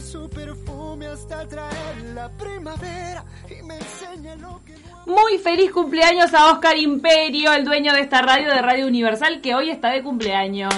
su perfume hasta traer la primavera y me enseña lo que no... Muy feliz cumpleaños a Oscar Imperio, el dueño de esta radio, de Radio Universal, que hoy está de cumpleaños.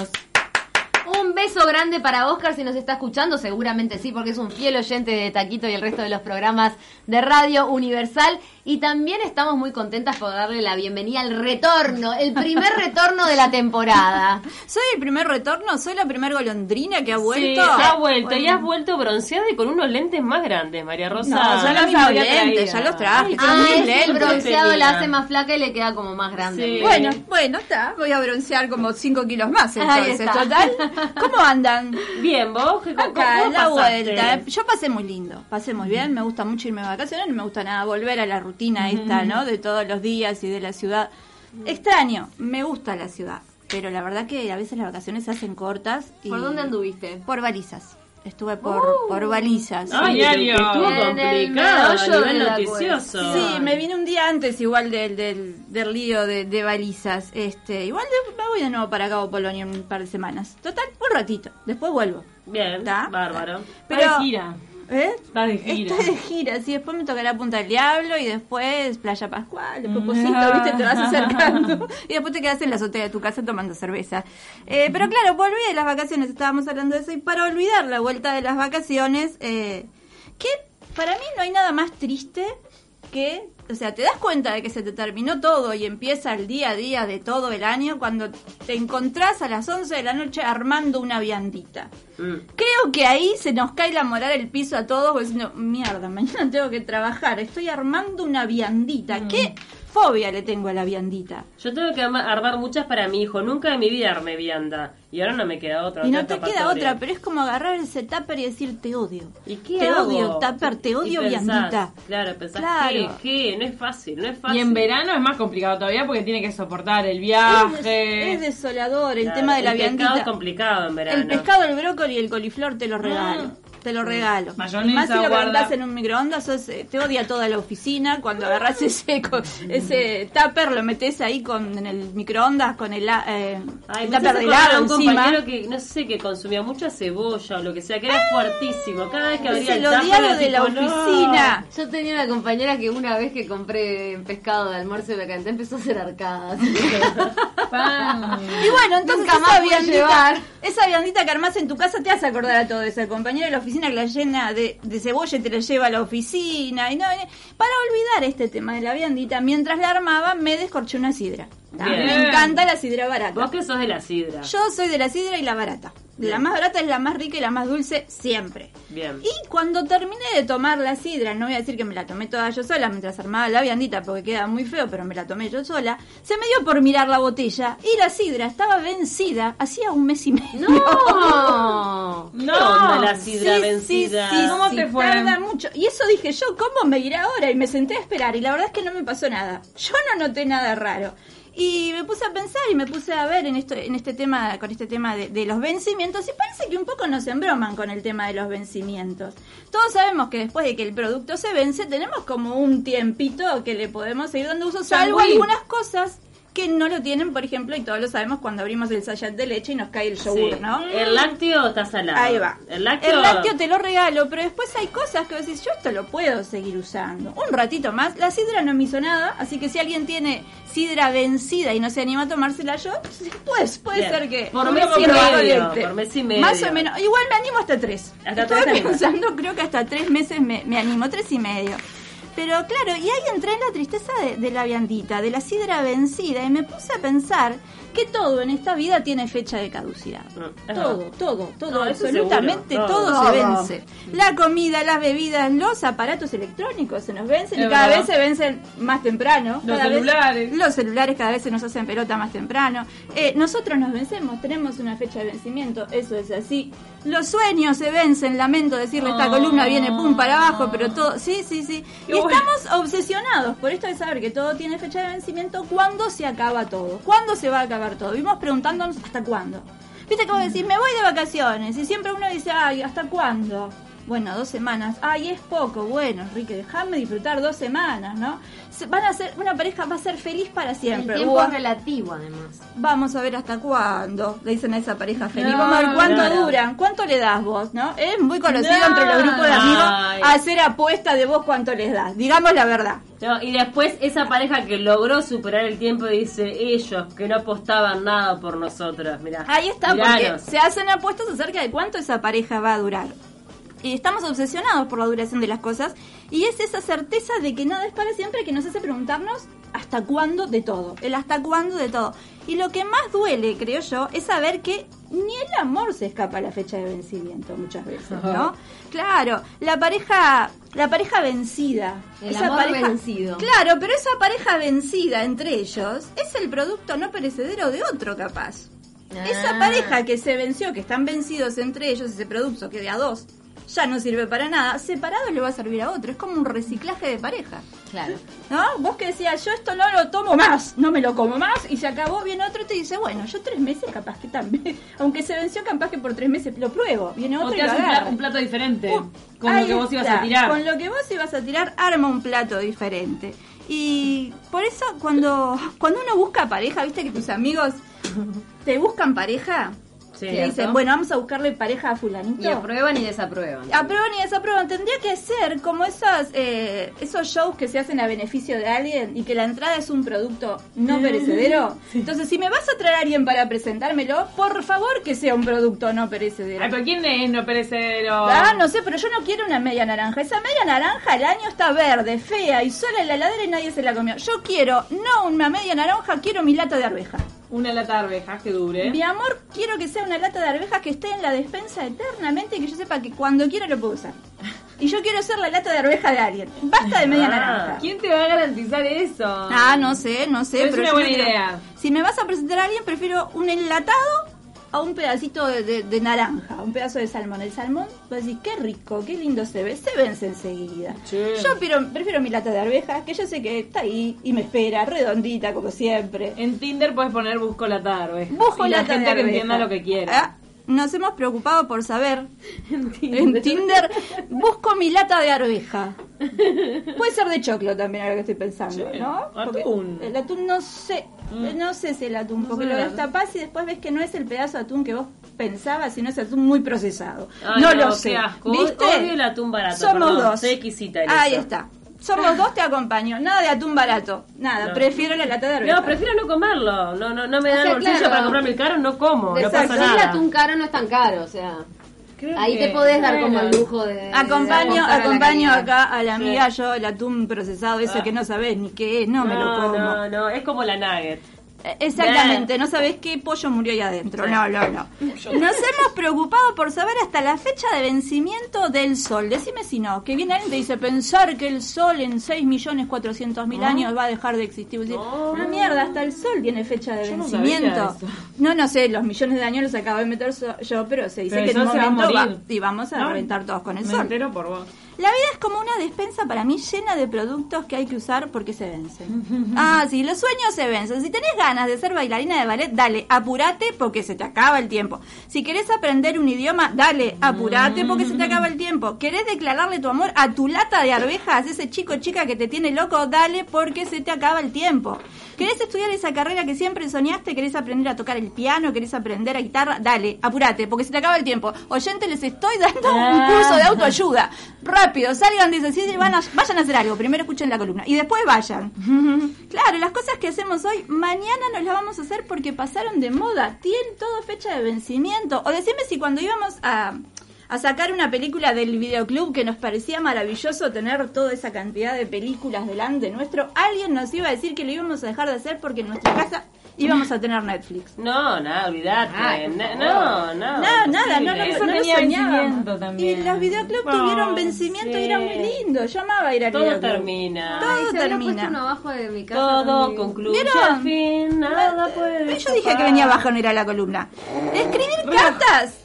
Un beso grande para Oscar, si nos está escuchando, seguramente sí, porque es un fiel oyente de Taquito y el resto de los programas de Radio Universal. Y también estamos muy contentas por darle la bienvenida al retorno, el primer retorno de la temporada. ¿Soy el primer retorno? ¿Soy la primer golondrina que ha vuelto? Sí, ha vuelto, bueno. Y has vuelto bronceada y con unos lentes más grandes, María Rosa. No, ya los mismos lentes, ya los traje. El bronceado la hace más flaca y le queda como más grande. Sí. Bueno, está, voy a broncear como 5 kilos más entonces, total. ¿Cómo andan? Bien, ¿vos? Acá, la vuelta. Yo pasé muy lindo, pasé muy bien, me gusta mucho irme de vacaciones, no me gusta nada volver a la rutina esta, ¿no? De todos los días y de la ciudad. Extraño, me gusta la ciudad, pero la verdad que a veces las vacaciones se hacen cortas. Y ¿Por dónde anduviste? Por Balizas. Estuve por Balizas. Ay, estuvo complicado a nivel noticioso. Sí, me vine un día antes igual del lío de Balizas. Igual me voy de nuevo para Cabo Polonio en un par de semanas. Total, un ratito. Después vuelvo. Bien, ¿está? Bárbaro. Pero, está de gira. Está de gira. Estoy de gira, sí. Después me tocará Punta del Diablo y después Playa Pascual, después Pocito, ¿viste? Te vas acercando. Y después te quedas en la azotea de tu casa tomando cerveza. Pero claro, volví de las vacaciones, estábamos hablando de eso. Y para olvidar la vuelta de las vacaciones, que para mí no hay nada más triste que... O sea, te das cuenta de que se te terminó todo y empieza el día a día de todo el año cuando te encontrás a las 11 de la noche armando una viandita. Creo que ahí se nos cae la moral el piso a todos, diciendo, mierda, mañana tengo que trabajar, estoy armando una viandita. ¿Qué fobia le tengo a la viandita? Yo tengo que armar muchas para mi hijo, nunca en mi vida armé vianda. Y ahora no me queda otra. Y no te queda otra, pero es como agarrar ese tupper y decir, te odio. ¿Y qué te hago? Odio, tupper, te odio, pensás, viandita. Claro, pensás, claro. ¿qué? No es fácil, no es fácil. Y en verano es más complicado todavía porque tiene que soportar el viaje. Es desolador el tema de la viandita. El pescado es complicado en verano. El pescado, el brócoli y el coliflor te lo regalo. Te lo regalo. Mayonesa, más si lo guarda. calentás en un microondas, te odia toda la oficina. Cuando agarrás ese tupper, lo metés ahí en el microondas con el tupper de helado un encima. compañero que no sé, que consumía mucha cebolla o lo que sea, que era fuertísimo. Cada vez que abría el tupper odiado de la tipo, oficina. Yo tenía una compañera que una vez que compré pescado de almuerzo y lo calenté empezó a hacer arcadas. Y bueno, entonces nunca más pude llevar. Esa viandita que armás en tu casa te hace acordar a todo esa compañera de la oficina que la llena de cebolla y te la lleva a la oficina. Y no, para olvidar este tema de la viandita, mientras la armaba me descorché una sidra. Me encanta la sidra barata. ¿Vos que sos de la sidra? Yo soy de la sidra y la barata. Bien. La más barata es la más rica y la más dulce siempre. Bien. Y cuando terminé de tomar la sidra, no voy a decir que me la tomé toda yo sola mientras armaba la viandita porque queda muy feo, pero me la tomé yo sola, se me dio por mirar la botella y la sidra estaba vencida hacía un mes y medio. ¡No! ¿Qué onda la sidra vencida? Sí, ¿Cómo te fue? Tarda mucho. Y eso dije yo, ¿cómo me iré ahora? Y me senté a esperar y la verdad es que no me pasó nada. Yo no noté nada raro. Y me puse a pensar y me puse a ver con este tema de los vencimientos, y parece que un poco nos embroman con el tema de los vencimientos. Todos sabemos que después de que el producto se vence, tenemos como un tiempito que le podemos seguir dando uso, salvo algunas cosas que no lo tienen, por ejemplo, y todos lo sabemos cuando abrimos el sachet de leche y nos cae el yogur, ¿no? El lácteo está salado. Ahí va. El lácteo te lo regalo, pero después hay cosas que vos decís, yo esto lo puedo seguir usando. Un ratito más. La sidra no me hizo nada, así que si alguien tiene sidra vencida y no se anima a tomársela yo, pues puede Bien. ser que... Por mes y medio. Más o menos. Igual me animo hasta 3. Hasta Estuve 3 pensando, creo que hasta 3 meses me animo, 3 y medio. Pero claro, y ahí entré en la tristeza de la viandita, de la sidra vencida, y me puse a pensar que todo en esta vida tiene fecha de caducidad. Todo, No, absolutamente seguro. todo se vence. La comida, las bebidas, los aparatos electrónicos se nos vencen y cada vez se vencen más temprano. Los celulares cada vez se nos hacen pelota más temprano. Nosotros nos vencemos, tenemos una fecha de vencimiento, eso es así. Los sueños se vencen, lamento decirle, esta columna viene pum para abajo, pero todo, sí. Y estamos obsesionados por esto de saber que todo tiene fecha de vencimiento. ¿Cuándo se acaba todo? ¿Cuándo se va a acabar todo? Vivimos preguntándonos hasta cuándo. Viste que vos decís, me voy de vacaciones, y siempre uno dice, ay, ¿hasta cuándo? Bueno, 2 semanas. Ay, es poco. Bueno, Enrique, déjame disfrutar 2 semanas, ¿no? Una pareja va a ser feliz para siempre. El tiempo es relativo, además. Vamos a ver hasta cuándo, le dicen a esa pareja feliz. No, Vamos a ver cuánto no. duran, cuánto le das vos, ¿no? Es muy conocido No. entre los grupos de amigos Ay. hacer apuesta de vos cuánto les das. Digamos la verdad. No, y después esa pareja que logró superar el tiempo dice, ellos que no apostaban nada por nosotras, mirá. Ahí está, miranos. porque se hacen apuestas acerca de cuánto esa pareja va a durar. Y estamos obsesionados por la duración de las cosas. Y es esa certeza de que nada es para siempre que nos hace preguntarnos hasta cuándo de todo. El hasta cuándo de todo. Y lo que más duele, creo yo, es saber que ni el amor se escapa a la fecha de vencimiento muchas veces, ¿no? Claro, la pareja vencida. El amor vencido. Claro, pero esa pareja vencida entre ellos es el producto no perecedero de otro capaz. Esa pareja que se venció, que están vencidos entre ellos, ese producto que de a dos ya no sirve para nada, separado le va a servir a otro. Es como un reciclaje de pareja. Claro. ¿No? Vos que decías, yo esto no lo tomo más, no me lo como más, y se acabó, viene otro y te dice, bueno, yo 3 meses capaz que también, aunque se venció capaz que por 3 meses lo pruebo. Viene otro O y te lo hace agarra. un plato diferente. Con Ahí lo que vos ibas está. a tirar. Con lo que vos ibas a tirar, arma un plato diferente. Y por eso cuando uno busca pareja, viste que tus amigos te buscan pareja, Sí. te dicen, bueno, vamos a buscarle pareja a fulanito. Y aprueban y desaprueban. Aprueban y desaprueban. Tendría que ser como esos shows que se hacen a beneficio de alguien y que la entrada es un producto no perecedero. Entonces, si me vas a traer a alguien para presentármelo, por favor que sea un producto no perecedero. Ay, pero ¿quién es no perecedero? Ah, no sé, pero yo no quiero una media naranja. Esa media naranja, el año está verde, fea y sola en la heladera y nadie se la comió. Yo quiero, no una media naranja, quiero mi lata de arveja. Una lata de arvejas que dure. Mi amor, quiero que sea una lata de arvejas que esté en la despensa eternamente y que yo sepa que cuando quiera lo puedo usar. Y yo quiero ser la lata de arveja de alguien. Basta de media naranja. ¿Quién te va a garantizar eso? Ah, no sé. Pero es pero una yo buena quiero- idea. Si me vas a presentar a alguien, prefiero un enlatado a un pedacito de naranja, un pedazo de salmón. El salmón, pues decir, qué rico, qué lindo se vence enseguida. Sí. Yo prefiero mi lata de arvejas, que yo sé que está ahí y me espera, redondita como siempre. En Tinder puedes poner busco lata de arvejas. Busco y la lata de gente que arveja. entienda lo que quiere. Ah, nos hemos preocupado por saber en Tinder busco mi lata de arveja. Puede ser de choclo también, ahora que estoy pensando, Sí, ¿no? Porque atún. el atún no sé si el atún, porque sé lo el destapás y después ves que no es el pedazo de atún que vos pensabas, sino es atún muy procesado. Ay, no no, lo qué sé. asco. ¿Viste? Odio el atún barato, Somos perdón, dos. soy exquisita en Ahí eso. está. Somos dos, te acompaño. Nada de atún barato. Nada, No. prefiero la lata de arveja. No, prefiero no comerlo. No me O dan sea, bolsillo claro. para comprarme el caro, no como. No Exacto. pasa Si el nada. atún caro no es tan caro, o sea. Creo Ahí que- te podés dar como bueno. el lujo de Acompaño apostar a la calidad. acá a la amiga yo el atún procesado ese que no sabés ni qué es, no me lo como. No, es como la nugget. Exactamente, no sabés qué pollo murió ahí adentro. No. Nos hemos preocupado por saber hasta la fecha de vencimiento del sol. Decime si no, que viene alguien y te dice pensar que el sol en 6.400.000 años va a dejar de existir. Vos decís, no, mierda, hasta el sol tiene fecha de Yo no vencimiento. sabía No sé, los millones de años los acabo de meter yo, pero se dice Pero que el en un sol se va a momento morir. y vamos a No, reventar todos con el Me sol. entero por vos. La vida es como una despensa para mí llena de productos que hay que usar porque se vencen. Ah, sí, los sueños se vencen. Si tenés ganas de ser bailarina de ballet, dale, apurate porque se te acaba el tiempo. Si querés aprender un idioma, dale, apurate porque se te acaba el tiempo. ¿Querés declararle tu amor a tu lata de arvejas, ese chico o chica que te tiene loco? Dale porque se te acaba el tiempo. ¿Querés estudiar esa carrera que siempre soñaste? ¿Querés aprender a tocar el piano? ¿Querés aprender a guitarra? Dale, apurate porque se te acaba el tiempo. Oyente, les estoy dando un curso de autoayuda. Rápido, salgan de ese sitio y vayan a hacer algo. Primero escuchen la columna y después vayan. Claro, las cosas que hacemos hoy, mañana nos las vamos a hacer porque pasaron de moda. Tienen todo fecha de vencimiento. O decime si cuando íbamos a sacar una película del videoclub que nos parecía maravilloso tener toda esa cantidad de películas delante nuestro, alguien nos iba a decir que lo íbamos a dejar de hacer porque en nuestra casa íbamos a tener Netflix. No, olvidate. Ay, por No. Nada, no Eso lo tenía soñábamos. vencimiento también. Y los videoclubs tuvieron vencimiento y era muy lindo. Yo amaba ir al Todo videoclub. termina. Todo Ay, se había termina. puesto uno abajo de mi casa. Todo también. concluye ¿Vieron? al fin, nada puede Yo dije que escapar. venía bajonera la columna. Escribir cartas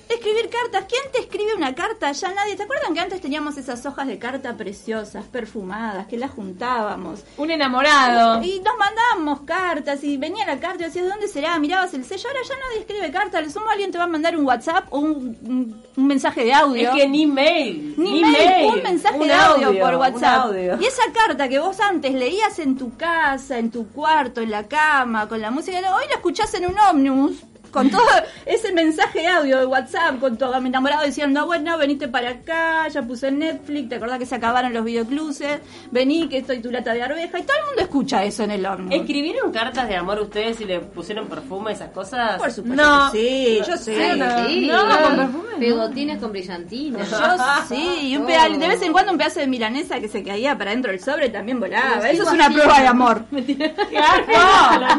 Escribir cartas. ¿Quién te escribe una carta? Ya nadie. ¿Te acuerdan que antes teníamos esas hojas de carta preciosas, perfumadas, que las juntábamos? Un enamorado. Y nos mandábamos cartas y venía la carta y decías, ¿de dónde será? Mirabas el sello. Ahora ya nadie escribe cartas. Le sumo, alguien te va a mandar un WhatsApp o un mensaje de audio. Es que ni mail. Ni mail, un mensaje de audio por un WhatsApp. audio. Y esa carta que vos antes leías en tu casa, en tu cuarto, en la cama, con la música, hoy la escuchás en un ómnibus. Con todo ese mensaje de audio de WhatsApp, con todo mi enamorado diciendo, bueno, venite para acá, ya puse Netflix, te acordás que se acabaron los videocluses, vení que estoy tu lata de arveja, y todo el mundo escucha eso en el ómnibus. ¿Escribieron cartas de amor ustedes y le pusieron perfume, esas cosas? Por supuesto No. que sí, yo sé. Sí, con perfume, no. pegotines con brillantina. Yo sí, y de vez en cuando un pedazo de milanesa que se caía para dentro del sobre también volaba. Eso es una prueba de amor. Una prueba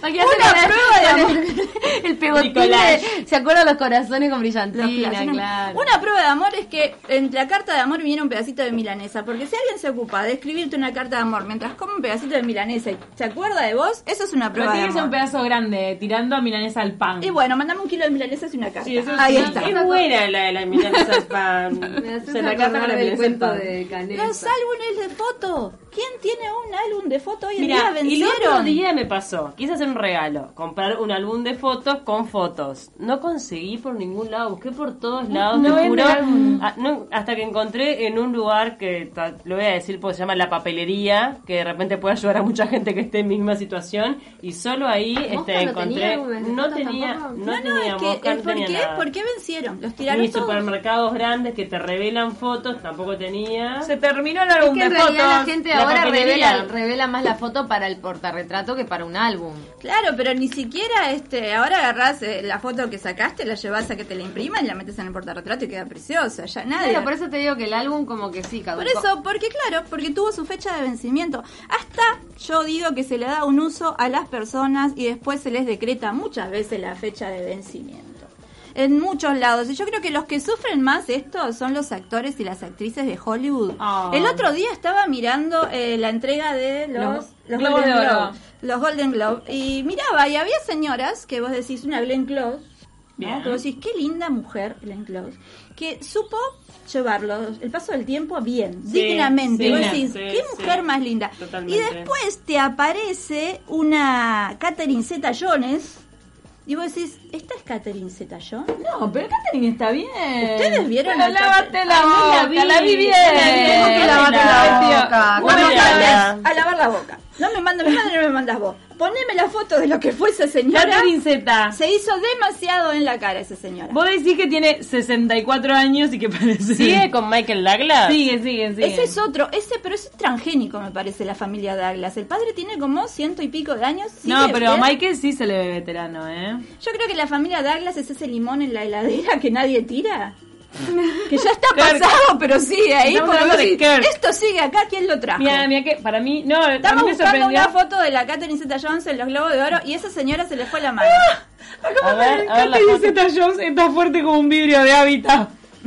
de amor. El pegotín, ¿se acuerdan los corazones con brillantina? Claro. Una prueba de amor es que en la carta de amor viene un pedacito de milanesa, porque si alguien se ocupa de escribirte una carta de amor mientras come un pedacito de milanesa y se acuerda de vos, eso es una Pero prueba de tiene que ser un amor. pedazo grande, tirando a milanesa al pan. Y bueno, mandame 1 kilo de milanesas y una carta. Sí, eso Ahí sí. está. Es buena la milanesa al pan. Me haces Se la carta con acordar la del milanesa al cuento pan. de Canepa. Los álbumes de foto. ¿Quién tiene un álbum de foto hoy en día? Mira, y el Vencieron. otro día me pasó, quise hacer un regalo, comprar un álbum de fotos con fotos. No conseguí por ningún lado, busqué por todos lados, no te vende juro. álbum. Hasta que encontré en un lugar que lo voy a decir porque se llama La Papelería, que de repente puede ayudar a mucha gente que esté en mi misma situación. Y solo ahí ¿Mosca no encontré. tenía álbumes de No fotos tenía, tampoco? no tenía Mosca, no ¿por tenía qué? nada. ¿Por qué vencieron? Los tiraron Ni todos. supermercados grandes que te revelan fotos, tampoco tenía. Se terminó el Es álbum que en de realidad fotos. la gente La ahora papelería. revela más la foto para el portarretrato que para un álbum. Claro, pero ni siquiera ahora agarrás la foto que sacaste, la llevas a que te la impriman y la metes en el portarretrato y queda preciosa. Ya nadie. Claro, por eso te digo que el álbum como que sí caducó. Por eso, porque tuvo su fecha de vencimiento. Hasta yo digo que se le da un uso a las personas y después se les decreta muchas veces la fecha de vencimiento. En muchos lados. Y yo creo que los que sufren más esto son los actores y las actrices de Hollywood. Oh. El otro día estaba mirando la entrega de los Globos Golden de Oro. Globe. Los Golden Globe. Y miraba, y había señoras que vos decís, una Glenn Close, Bien. ¿no? Que vos decís, qué linda mujer, Glenn Close, que supo llevarlo el paso del tiempo bien, Sí, dignamente. sí, Vos decís, sí, qué mujer sí, más linda. totalmente. Y después te aparece una Catherine Zeta-Jones y vos decís, ¿esta es Catherine Zeta-Jones? No, pero Catherine está bien. ¿Ustedes vieron Pero a lávate la Ay, no la boca, vi, la vi bien. tengo que lavarte la boca. No me Bueno, mandes a lavar la boca. No me mandes, no me mandas vos. Poneme la foto de lo que fue esa señora. Catherine Zeta. Se hizo demasiado en la cara esa señora. Vos decís que tiene 64 años y que parece... ¿Sigue con Michael Douglas? Sigue. Ese es otro, pero es transgénico me parece la familia Douglas. El padre tiene como 100 y pico de años. No, sigue pero bien. Michael sí se le ve veterano, ¿eh? Yo creo que la familia Douglas es ese limón en la heladera que nadie tira. Que ya está Kirk. pasado, pero sigue ahí. Estamos Porque hablando vos de decís, Kirk. esto sigue acá, ¿quién lo trajo? Mira que para mí... No, a mí Estamos me buscando sorprendió... una foto de la Catherine Zeta-Jones en los Globos de Oro y esa señora se le fue la mano. A ver la Catherine foto. Zeta-Jones está fuerte como un vidrio de hábitat.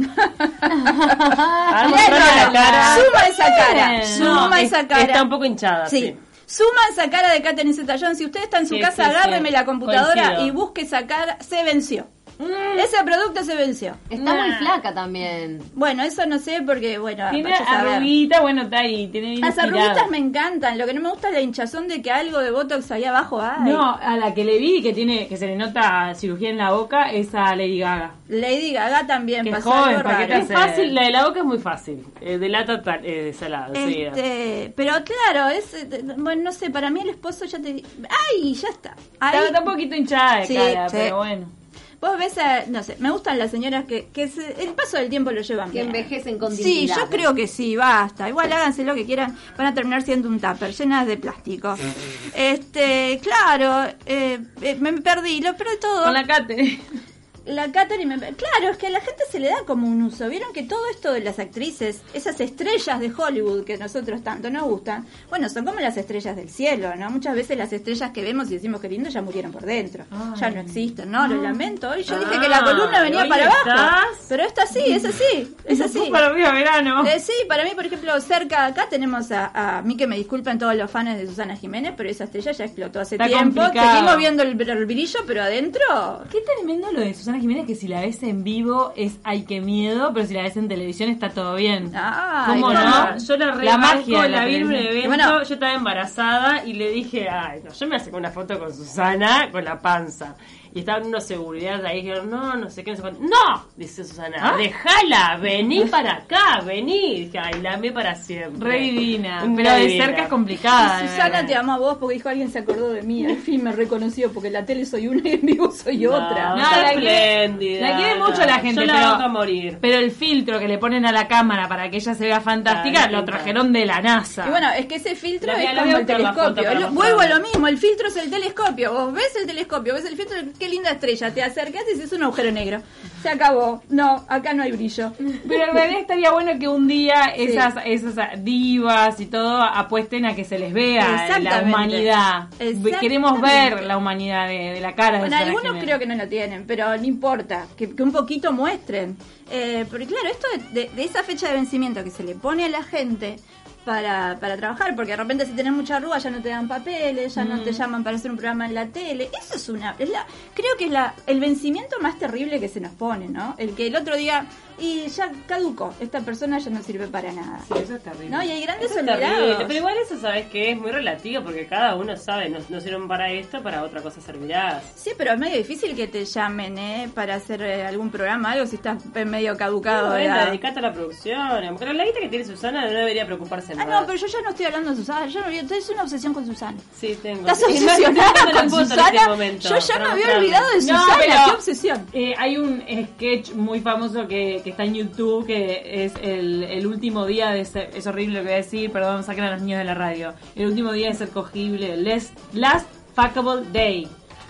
A ver, mostrame la cara. Suma esa cara. Bien. Suma esa cara. Está un poco hinchada, Sí. sí. Suma esa cara de Catherine Zeta-Jones. Si usted está en su Sí, casa, sí, sí. agárreme la computadora Coincido. y busque esa cara. Se venció. Ese producto se venció. Está muy flaca también. Bueno, eso no sé porque, bueno, Tiene vaya a saber. arruguita, bueno, está ahí. Tiene bien Las estirada. arruguitas me encantan. Lo que no me gusta es la hinchazón de que algo de Botox ahí abajo hay. No, a la que le vi que se le nota cirugía en la boca es a Lady Gaga. Lady Gaga también Que pasó joven, algo ¿para qué raro. te Es fácil, la de la boca es muy fácil. Delata salada, enseguida. Pero claro, bueno, no sé, para mí el esposo ya te... ¡Ay! Ya está. Ahí, Está un poquito hinchada de Sí, cara, sí. pero bueno. vos ves no sé, me gustan las señoras que el paso del tiempo lo llevan Que bien. envejecen con Sí, dignidad. yo creo que sí, basta. Igual háganse lo que quieran, van a terminar siendo un tupper, llenas de plástico. Claro, me perdí, lo peor de todo. Con la Cate. La Catherine, claro, es que a la gente se le da como un uso. Vieron que todo esto de las actrices, esas estrellas de Hollywood que a nosotros tanto nos gustan, bueno, son como las estrellas del cielo, ¿no? Muchas veces las estrellas que vemos y decimos que lindo ya murieron por dentro. Ya no existen, ¿no? Lo lamento. Hoy yo dije que la columna venía hoy para abajo. estás- Pero esta sí, es así, es así. Para mí a verano. Sí, para mí, por ejemplo, cerca de acá tenemos a mí, que me disculpen todos los fans de Susana Jiménez, pero esa estrella ya explotó hace Está tiempo. complicado. Seguimos viendo el brillo, pero adentro... Qué tremendo lo de Susana Susana Jiménez que si la ves en vivo es ay qué miedo, pero si la ves en televisión está todo bien. ¿Cómo no? Yo La magia de la la vi en un televisión. evento, Bueno. yo estaba embarazada y le dije, ay, no, yo me saqué una foto con Susana con la panza. Y estaban unos seguridades ahí y dijeron, no sé qué, no sé cuánto. ¡No! Dice Susana, déjala, vení para acá, vení. Dije, ay, la amé para siempre. Re divina, Re pero de divina. cerca es complicada. de Susana verdad. te ama a vos porque dijo alguien se acordó de mí. Al fin me reconoció porque en la tele soy una y en vivo soy otra. No, está la quiere- espléndida. la quiere mucho la gente, Yo la pero- banco a morir. Pero el filtro que le ponen a la cámara para que ella se vea fantástica Claro, lo pinta. trajeron de la NASA. Y bueno, es que ese filtro La voy a- es la como voy a el buscar la foto telescopio. para Vuelvo a mostrarla. lo mismo, el filtro es el telescopio. Vos ves el telescopio, ves el filtro, qué linda estrella. Te acercas y es un agujero negro. Se acabó. No, acá no hay brillo. Pero en realidad estaría bueno que un día esas divas y todo apuesten a que se les vea la Exactamente. humanidad. Exactamente. Queremos ver la humanidad de la cara de Bueno, Susana algunos Jiménez. creo que no lo tienen, pero no importa, que un poquito muestren. Porque claro, esto de esa fecha de vencimiento que se le pone a la gente para trabajar, porque de repente si tenés mucha arruga ya no te dan papeles, ya no te llaman para hacer un programa en la tele. Eso creo que es el vencimiento más terrible que se nos pone, ¿no? El que el otro día, y ya caducó, esta persona ya no sirve para nada. Sí, eso es terrible. ¿No? Y hay grandes Eso es terrible, olvidados. pero igual eso sabes que es muy relativo porque cada uno sabe, no sirven para esto, para otra cosa servirás. Sí, pero es medio difícil que te llamen para hacer algún programa, algo si estás medio caducado. de edad. Dedicate a la producción. Pero la guita que tiene Susana no debería preocuparse más. No, pero yo ya no estoy hablando de Susana, yo no, es una obsesión con Susana. Sí, tengo. ¿Estás Es más, obsesionada estoy con buscando la foto en Susana? este momento Yo ya para me había mostrarle. olvidado de No, Susana, pero- qué obsesión. Hay un sketch muy famoso que está en YouTube que es el último día de ser, es horrible lo que voy a decir, perdón, saquen a los niños de la radio. El último día de ser cogible, last fuckable day.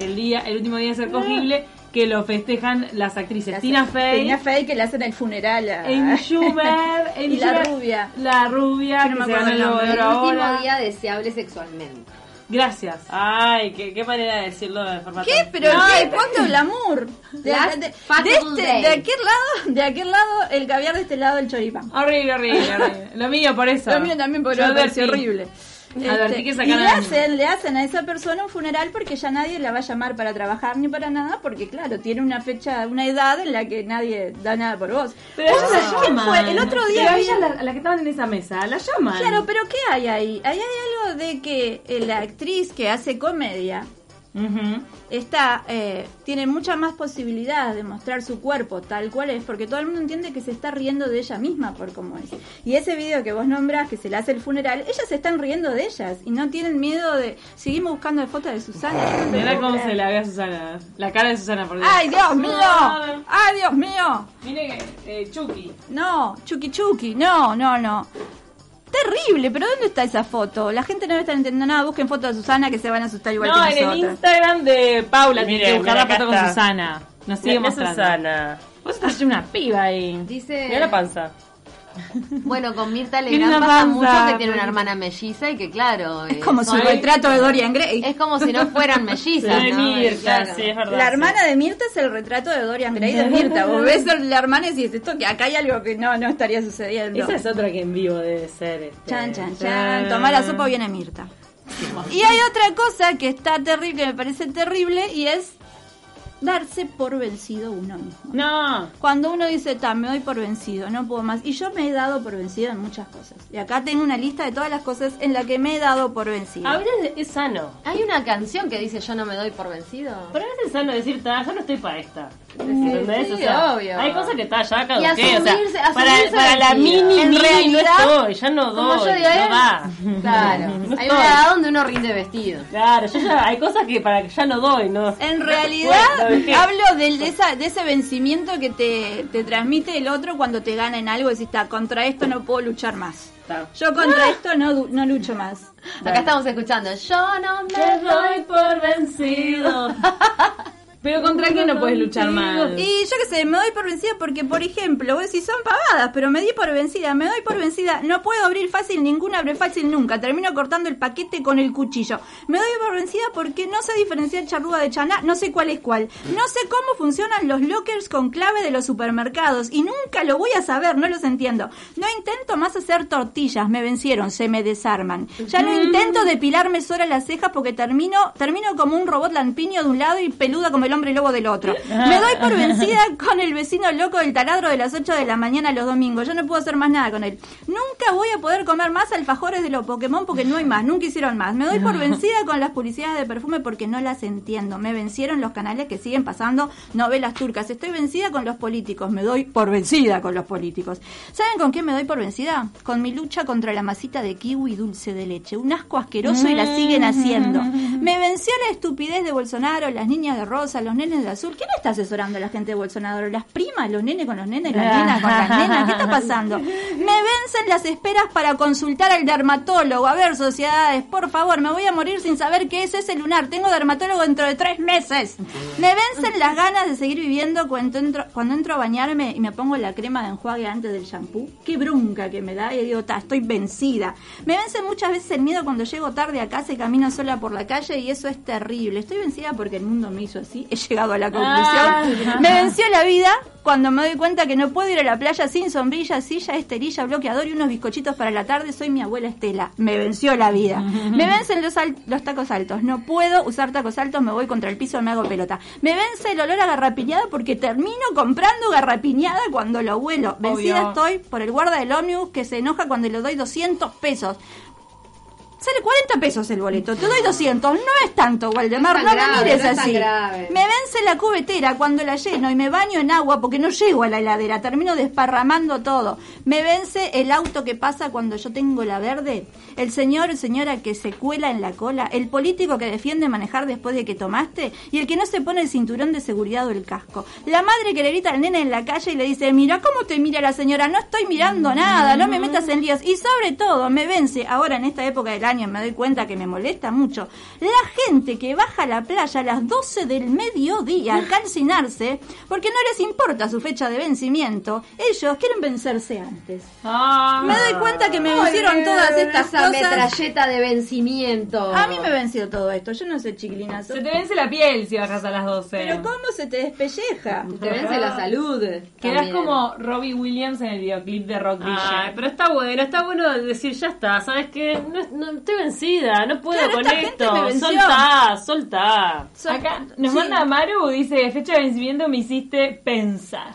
El último día de ser cogible que lo festejan las actrices Tina Tina Fey, Fey que le hacen el funeral a Amy Schumer, y la rubia. La rubia Que no que me se acuerdo gana el el nombre. Globo de El Oro último ahora. día deseable sexualmente. Gracias. Ay, qué manera de decirlo de forma ¿Qué? tan- Pero No, ¿qué? ¿Cuánto glamour? De aquel lado el caviar, de este lado el choripán. Horrible. Lo mío por eso. Lo mío también porque Yo me pareció advertí. horrible. Advertí que Y sacaran- le hacen a esa persona un funeral porque ya nadie la va a llamar para trabajar ni para nada, porque claro, tiene una fecha, una edad en la que nadie da nada por vos. Pero ellas la ¿Quién llaman. fue? El otro día Pero vi- ellas, las que estaban en esa mesa, la llaman. Claro, pero ¿qué hay ahí? Ahí hay algo de que la actriz que hace comedia Ujú. tiene mucha más posibilidad de mostrar su cuerpo tal cual es, porque todo el mundo entiende que se está riendo de ella misma por cómo es. Y ese video que vos nombrás, que se le hace el funeral, ellas se están riendo de ellas y no tienen miedo de... Seguimos buscando de fotos de Susana. yo no te Mirá puedo cómo creer. se la ve a Susana. La cara de Susana, por Dios. ¡Ay, Dios mío! No. ¡Ay, Dios mío! Mire que Chucky. No, Chucky, no. Terrible, pero ¿dónde está esa foto? La gente no debe estar entendiendo nada. Busquen fotos de Susana que se van a asustar igual No, que en el nosotros. Instagram de Paula tiene que Miren, buscar la mira, foto acá con está. Susana. Nos sigue Mirá mostrando. Susana. Vos estás hecho una piba ahí. Dice, Mirá la panza. bueno, con Mirta Qué Legrand linda pasa panza, mucho que tiene pues. una hermana melliza y que claro, Es como su son- retrato de Dorian Gray. es como si no fueran mellizas, De ¿no? Mirta, Claro. sí, es verdad. La sí. hermana de Mirta es el retrato de Dorian Gray de Mirta. Vos ves la hermana y decís, esto que acá hay algo que no estaría sucediendo. Esa es otra que en vivo debe ser. Chan, chan, chan. Tomá la sopa, viene Mirta. Y hay otra cosa que está terrible, que me parece terrible, y es darse por vencido uno mismo. No. Cuando uno dice, me doy por vencido, no puedo más. Y yo me he dado por vencido en muchas cosas. Y acá tengo una lista de todas las cosas en las que me he dado por vencido. A veces es sano. Hay una canción que dice yo no me doy por vencido. Pero a veces es sano decir, yo no estoy para esta. ¿Entendés? sí, O sea, obvio. hay cosas que ya Y caduqué. O asumirse- sea, para asumirse la vencido. mini En no realidad, estoy, ya no Como doy, yo digo, no va. claro. No Hay estoy. una edad donde uno rinde vestido. Claro, yo ya, hay cosas que para que ya no doy, ¿no? En realidad, Bueno, ¿de qué? hablo de ese vencimiento que te transmite el otro cuando te gana en algo y decís, contra esto no puedo luchar más. Está. Yo contra esto no lucho más. Acá estamos escuchando yo no me doy por vencido. Pero ¿contra qué no puedes luchar más? Y yo qué sé, me doy por vencida porque, por ejemplo, vos decís, son pavadas, pero me di por vencida, me doy por vencida, no puedo abrir fácil, ninguna abre fácil nunca, termino cortando el paquete con el cuchillo. Me doy por vencida porque no sé diferenciar charrúa de chaná, no sé cuál es cuál. No sé cómo funcionan los lockers con clave de los supermercados y nunca lo voy a saber, no los entiendo. No intento más hacer tortillas, me vencieron, se me desarman. Ya no intento depilarme sola las cejas porque termino como un robot lampiño de un lado y peluda como el hombre lobo del otro. Me doy por vencida con el vecino loco del taladro de las 8 de la mañana los domingos. Yo no puedo hacer más nada con él. Nunca voy a poder comer más alfajores de los Pokémon porque no hay más, nunca hicieron más. Me doy por vencida con las publicidades de perfume porque no las entiendo. Me vencieron los canales que siguen pasando novelas turcas. Estoy vencida con los políticos. Me doy por vencida con los políticos. ¿Saben con qué me doy por vencida? Con mi lucha contra la masita de kiwi dulce de leche. Un asco asqueroso y la siguen haciendo. Me venció la estupidez de Bolsonaro, las niñas de rosa, los nenes de azul. ¿Quién está asesorando a la gente de Bolsonaro? ¿Las primas? ¿Los nenes con los nenes? ¿Las nenas con las nenas? ¿Qué está pasando? Me vencen las esperas para consultar al dermatólogo. A ver, sociedades, por favor, me voy a morir sin saber qué es ese lunar. Tengo dermatólogo dentro de 3 meses. Me vencen las ganas de seguir viviendo cuando entro a bañarme y me pongo la crema de enjuague antes del shampoo. Qué bronca que me da y digo, estoy vencida. Me vence muchas veces el miedo cuando llego tarde a casa y camino sola por la calle y eso es terrible. Estoy vencida porque el mundo me hizo así. He llegado a la conclusión. Me venció la vida cuando me doy cuenta que no puedo ir a la playa sin sombrilla, silla, esterilla, bloqueador y unos bizcochitos para la tarde. Soy mi abuela Estela. Me venció la vida. Me vencen los tacos altos. No puedo usar tacos altos, me voy contra el piso, me hago pelota. Me vence el olor a garrapiñada porque termino comprando garrapiñada cuando lo huelo. Vencida estoy por el guarda del ómnibus que se enoja cuando le doy 200 pesos. Sale 40 pesos el boleto, te doy 200, no es tanto, Waldemar, no me mires así. Me vence la cubetera cuando la lleno y me baño en agua porque no llego a la heladera, termino desparramando todo. Me vence el auto que pasa cuando yo tengo la verde, el señor o señora que se cuela en la cola, el político que defiende manejar después de que tomaste y el que no se pone el cinturón de seguridad o el casco. La madre que le grita al nene en la calle y le dice, mira cómo te mira la señora, no estoy mirando nada, no me metas en líos. Y sobre todo me vence, ahora en esta época del año me doy cuenta que me molesta mucho, la gente que baja a la playa a las 12 del mediodía a calcinarse porque no les importa su fecha de vencimiento, ellos quieren vencerse antes. Me doy cuenta que me vencieron todas estas esa cosas. metralleta de vencimiento. A mí me venció todo esto, yo no sé, chiquilinas. Se te vence la piel si bajas a las 12. Pero ¿cómo se te despelleja? Te vence la salud. Quedás también. como Robbie Williams en el videoclip de Rock Vision. Ay, pero está bueno decir, ya está, ¿sabes qué? No estoy vencida, no puedo Claro, con esta gente me esto. venció. Soltá. Acá nos Sí. manda Maru, dice, fecha de vencimiento me hiciste pensar.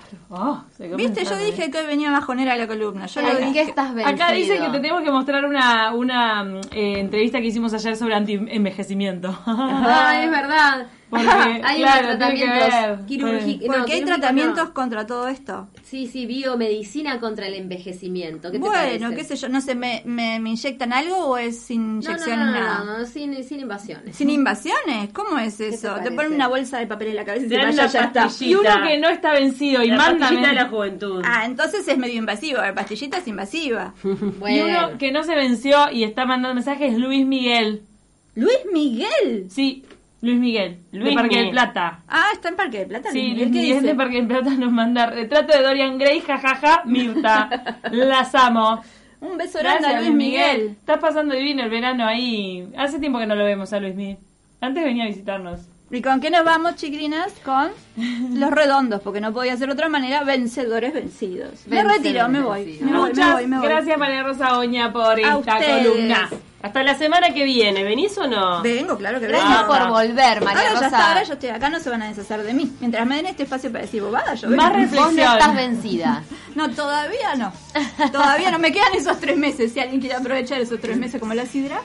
Viste, yo dije que hoy venía bajonera la columna. Yo lo ¿En dije. qué estás vencido? Acá dice que te tenemos que mostrar una entrevista que hicimos ayer sobre anti-envejecimiento. Ah, es verdad. Porque, hay claro, unos tiene que tratamientos ver. quirúrgicos. Porque hay tratamientos contra todo esto. Sí, biomedicina contra el envejecimiento. ¿Qué te Bueno, parece? qué sé yo, no sé, ¿me inyectan algo o es sin inyección nada? No, sin invasiones. ¿Sin invasiones? ¿Cómo es te eso? Te parece? ponen una bolsa de papel en la cabeza y Te te dan vaya, una ya está. pastillita. Y uno que no está vencido y La manda pastillita de la juventud. Ah, entonces es medio invasivo. La pastillita es invasiva. Bueno, Y uno que no se venció y está mandando mensajes es Luis Miguel. Luis Miguel. Sí, Luis Miguel, de Luis Parque Mi. del Plata. Ah, está en Parque de Plata. Sí, Luis Luis Miguel, ¿qué Miguel dice? de Parque del Plata nos manda retrato de Dorian Gray, jajaja, Mirta. Las amo. Un beso grande a Gracias, Luis Miguel. Estás pasando divino el verano ahí. Hace tiempo que no lo vemos a Luis Miguel. Antes venía a visitarnos. ¿Y con qué nos vamos, chiquilinas? Con los redondos, porque no podía ser de otra manera, vencedores vencidos. Me Vencedores retiro, me voy. vencidos. Me voy, Muchas me voy. gracias María Rosa Oña por esta ustedes. columna. Hasta la semana que viene, ¿venís o no? Vengo, claro que vengo. gracias por volver, María Ahora ya Rosa. está, ahora yo estoy acá, no se van a deshacer de mí. Mientras me den este espacio para decir bobada, yo vengo. Más Vos no reflexión. estás vencida. No, todavía no. Todavía no. Me quedan esos 3 meses. Si alguien quiere aprovechar esos 3 meses como la sidra.